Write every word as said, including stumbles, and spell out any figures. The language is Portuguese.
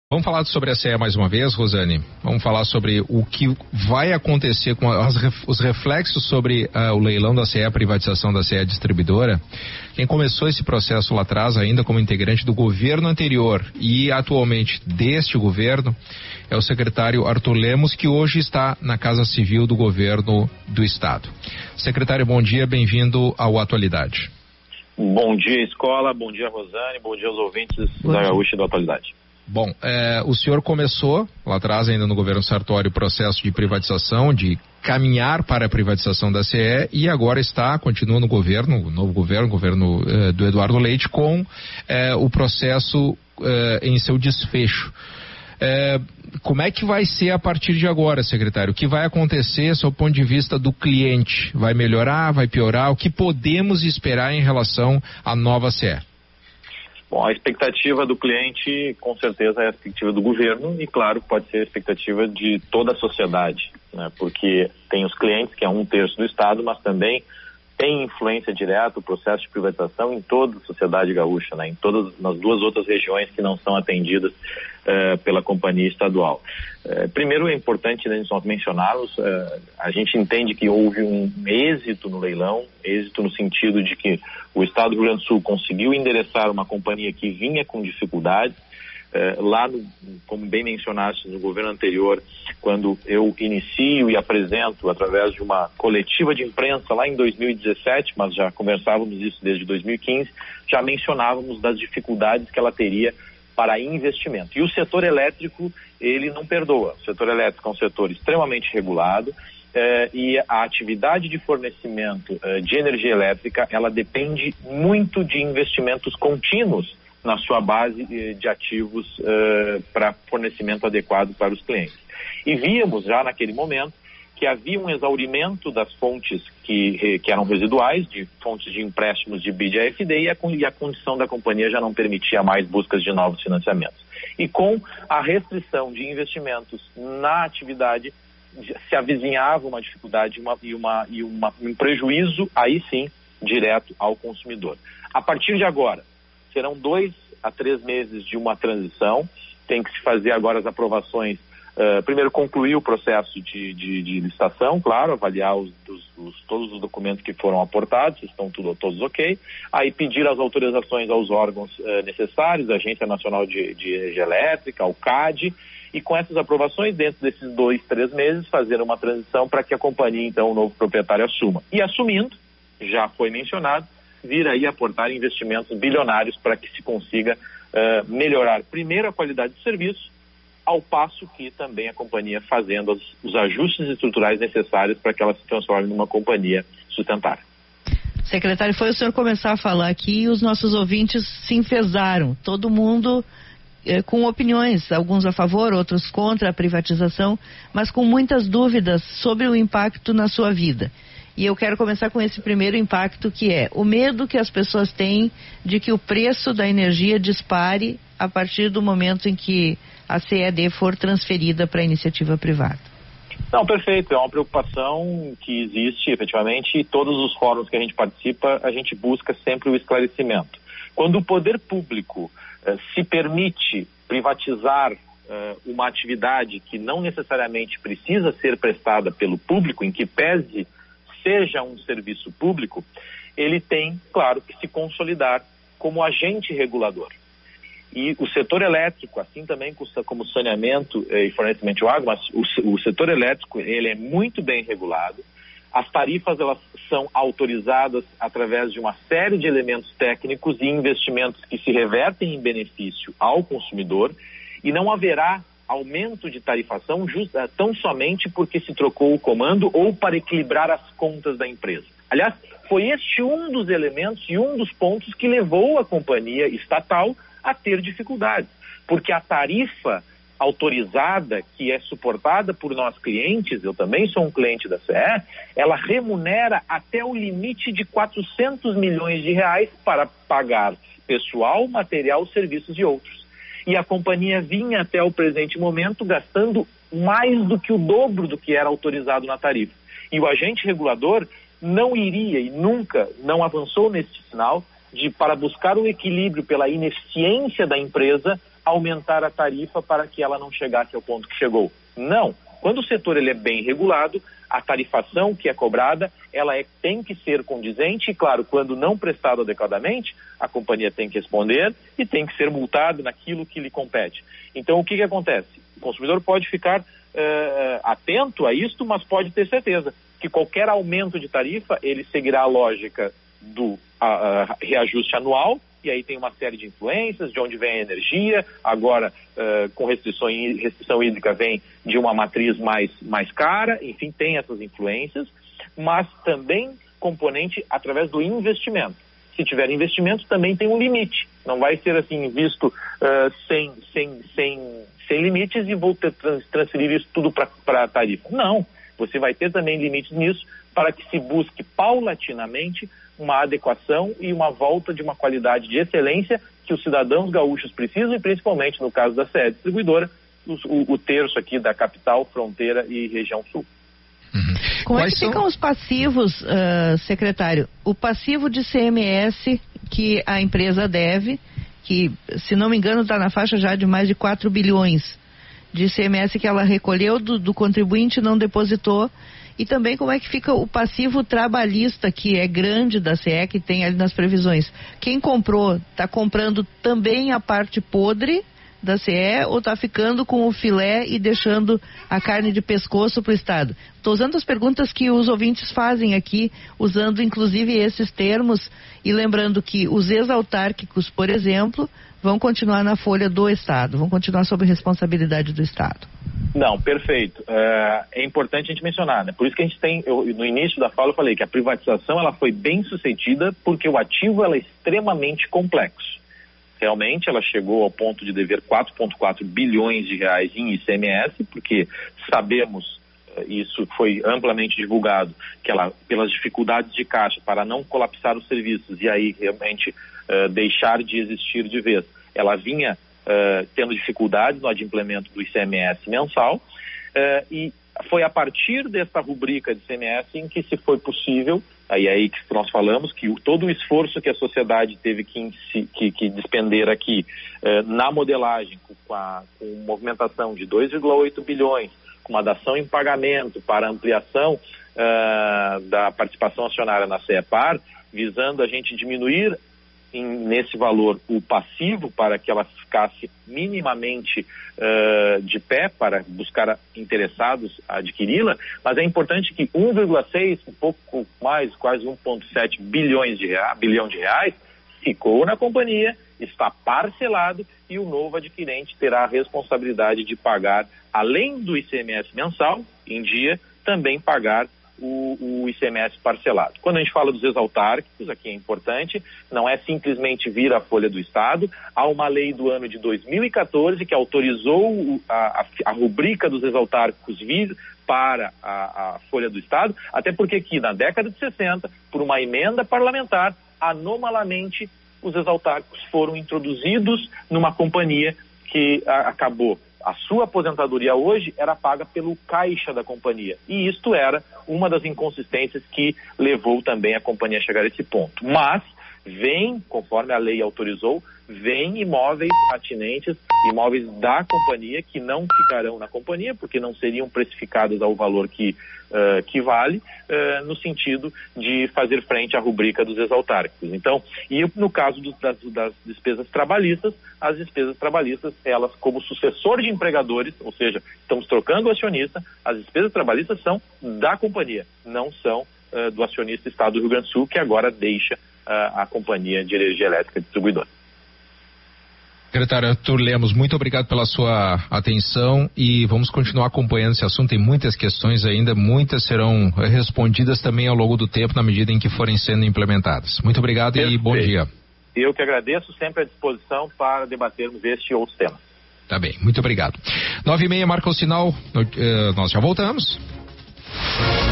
Vamos falar sobre a C E mais uma vez, Rosane? Vamos falar sobre o que vai acontecer com as, os reflexos sobre uh, o leilão da C E, a privatização da C E Distribuidora. Quem começou esse processo lá atrás, ainda como integrante do governo anterior e atualmente deste governo, é o secretário Arthur Lemos, que hoje está na Casa Civil do Governo do Estado. Secretário, bom dia, bem-vindo ao Atualidade. Bom dia, Escola, bom dia, Rosane, bom dia aos ouvintes bom da Gaúcha e da Atualidade. Bom, é, o senhor começou lá atrás, ainda no governo Sartori, o processo de privatização, de caminhar para a privatização da C E, e agora está, continua no governo, o novo governo, o governo eh, do Eduardo Leite, com eh, o processo eh, em seu desfecho. Eh, como é que vai ser a partir de agora, secretário? O que vai acontecer, sob o ponto de vista do cliente? Vai melhorar, vai piorar? O que podemos esperar em relação à nova C E? Bom, a expectativa do cliente, com certeza, é a expectativa do governo e, claro, pode ser a expectativa de toda a sociedade, né? Porque tem os clientes, que é um terço do Estado, mas também tem influência direta o processo de privatização em toda a sociedade gaúcha, né? Em todas, nas duas outras regiões que não são atendidas uh, pela companhia estadual. Uh, primeiro, é importante, né, nós mencionarmos, uh, a gente entende que houve um êxito no leilão, êxito no sentido de que o Estado do Rio Grande do Sul conseguiu endereçar uma companhia que vinha com dificuldades. Uh, lá, no, como bem mencionaste, no governo anterior, quando eu inicio e apresento através de uma coletiva de imprensa lá em dois mil e dezessete, mas já conversávamos isso desde dois mil e quinze, já mencionávamos das dificuldades que ela teria para investimento. E o setor elétrico, ele não perdoa. O setor elétrico é um setor extremamente regulado, Uh, e a atividade de fornecimento uh, de energia elétrica, ela depende muito de investimentos contínuos na sua base uh, de ativos uh, para fornecimento adequado para os clientes. E víamos já naquele momento que havia um exaurimento das fontes que, que eram residuais, de fontes de empréstimos de B I D e A F D, e a, e a condição da companhia já não permitia mais buscas de novos financiamentos. E com a restrição de investimentos na atividade, se avizinhava uma dificuldade uma, e, uma, e uma, um prejuízo, aí sim, direto ao consumidor. A partir de agora, serão dois a três meses de uma transição, tem que se fazer agora as aprovações, uh, primeiro concluir o processo de, de, de licitação, claro, avaliar os, os, os, todos os documentos que foram aportados, estão tudo, todos ok, aí pedir as autorizações aos órgãos uh, necessários, a Agência Nacional de, de Energia Elétrica, ao C A D, e com essas aprovações, dentro desses dois, três meses, fazer uma transição para que a companhia, então, o novo proprietário assuma. E assumindo, já foi mencionado, vir aí aportar investimentos bilionários para que se consiga uh, melhorar, primeiro, a qualidade do serviço, ao passo que também a companhia fazendo os, os ajustes estruturais necessários para que ela se transforme numa companhia sustentável. Secretário, foi o senhor começar a falar aqui e os nossos ouvintes se enfesaram. Todo mundo com opiniões, alguns a favor, outros contra a privatização, mas com muitas dúvidas sobre o impacto na sua vida. E eu quero começar com esse primeiro impacto, que é o medo que as pessoas têm de que o preço da energia dispare a partir do momento em que a C E D for transferida para a iniciativa privada. Não, perfeito, é uma preocupação que existe efetivamente, e todos os fóruns que a gente participa, a gente busca sempre o esclarecimento. Quando o poder público Uh, se permite privatizar uh, uma atividade que não necessariamente precisa ser prestada pelo público, em que pese seja um serviço público, ele tem, claro, que se consolidar como agente regulador. E o setor elétrico, assim também como saneamento e fornecimento de água, mas o, o setor elétrico, ele é muito bem regulado. As tarifas, elas são autorizadas através de uma série de elementos técnicos e investimentos que se revertem em benefício ao consumidor, e não haverá aumento de tarifação justa, tão somente porque se trocou o comando ou para equilibrar as contas da empresa. Aliás, foi este um dos elementos e um dos pontos que levou a companhia estatal a ter dificuldades, porque a tarifa autorizada, que é suportada por nós clientes, eu também sou um cliente da C E, ela remunera até o limite de quatrocentos milhões de reais para pagar pessoal, material, serviços e outros. E a companhia vinha até o presente momento gastando mais do que o dobro do que era autorizado na tarifa. E o agente regulador não iria e nunca não avançou neste sinal de, para buscar o equilíbrio pela ineficiência da empresa, aumentar a tarifa para que ela não chegasse ao ponto que chegou. Não. Quando o setor ele é bem regulado, a tarifação que é cobrada, ela é, tem que ser condizente e, claro, quando não prestado adequadamente, a companhia tem que responder e tem que ser multado naquilo que lhe compete. Então, o que que acontece? O consumidor pode ficar uh, atento a isto, mas pode ter certeza que qualquer aumento de tarifa, ele seguirá a lógica do uh, uh, reajuste anual, e aí tem uma série de influências, de onde vem a energia, agora uh, com restrição, restrição hídrica vem de uma matriz mais, mais cara, enfim, tem essas influências, mas também componente através do investimento. Se tiver investimento, também tem um limite, não vai ser assim visto uh, sem, sem, sem, sem limites e vou ter, trans, transferir isso tudo para a tarifa. Não, você vai ter também limites nisso para que se busque paulatinamente uma adequação e uma volta de uma qualidade de excelência que os cidadãos gaúchos precisam, e principalmente no caso da C E Distribuidora, o, o terço aqui da capital, fronteira e região sul. Uhum. Como Quais é que são... ficam os passivos, uh, secretário? O passivo de C M S que a empresa deve, que, se não me engano, está na faixa já de mais de quatro bilhões de C M S que ela recolheu do, do contribuinte e não depositou. E também como é que fica o passivo trabalhista, que é grande da C E, que tem ali nas previsões. Quem comprou, está comprando também a parte podre da C E ou está ficando com o filé e deixando a carne de pescoço para o Estado? Estou usando as perguntas que os ouvintes fazem aqui, usando inclusive esses termos, e lembrando que os ex-autárquicos, por exemplo, vão continuar na folha do Estado, vão continuar sob responsabilidade do Estado. Não, perfeito. É, é importante a gente mencionar, né? Por isso que a gente tem, eu, no início da fala eu falei que a privatização ela foi bem sucedida porque o ativo ela é extremamente complexo. Realmente ela chegou ao ponto de dever quatro vírgula quatro bilhões de reais em I C M S, porque sabemos, isso foi amplamente divulgado, que ela, pelas dificuldades de caixa, para não colapsar os serviços e aí realmente uh, deixar de existir de vez, ela vinha uh, tendo dificuldades no adimplemento do I C M S mensal, uh, e foi a partir dessa rubrica de I C M S em que se foi possível, aí aí que nós falamos que o, todo o esforço que a sociedade teve que, que, que despender aqui uh, na modelagem, com, a, com movimentação de dois vírgula oito bilhões, com uma dação em pagamento para ampliação uh, da participação acionária na CEPAR, visando a gente diminuir em, nesse valor o passivo para que ela ficasse minimamente uh, de pé para buscar interessados a adquiri-la, mas é importante que um vírgula seis, um pouco mais, quase um vírgula sete bilhões de reais, bilhão de reais, ficou na companhia, está parcelado e o novo adquirente terá a responsabilidade de pagar, além do I C M S mensal, em dia, também pagar o, o I C M S parcelado. Quando a gente fala dos ex-autárquicos, aqui é importante, não é simplesmente vir à folha do Estado, há uma lei do ano de dois mil e quatorze que autorizou a, a, a rubrica dos ex-autárquicos vir para a, a folha do Estado, até porque aqui na década de sessenta, por uma emenda parlamentar, anomalamente os ex-autárquicos foram introduzidos numa companhia que a, acabou. A sua aposentadoria hoje era paga pelo caixa da companhia. E isto era uma das inconsistências que levou também a companhia a chegar a esse ponto. Mas vem, conforme a lei autorizou, vem imóveis atinentes, imóveis da companhia que não ficarão na companhia, porque não seriam precificados ao valor que, uh, que vale, uh, no sentido de fazer frente à rubrica dos ex-autárquicos. Então, e no caso do, das, das despesas trabalhistas, as despesas trabalhistas, elas como sucessor de empregadores, ou seja, estamos trocando o acionista, as despesas trabalhistas são da companhia, não são uh, do acionista Estado do Rio Grande do Sul, que agora deixa uh, a companhia de energia elétrica distribuidora. Secretário Arthur Lemos, muito obrigado pela sua atenção e vamos continuar acompanhando esse assunto. Tem muitas questões ainda, muitas serão respondidas também ao longo do tempo, na medida em que forem sendo implementadas. Muito obrigado. Perfeito. E bom dia. Eu que agradeço, sempre à disposição para debatermos este e outros temas. Tá bem, muito obrigado. Nove e meia marca o sinal, nós já voltamos.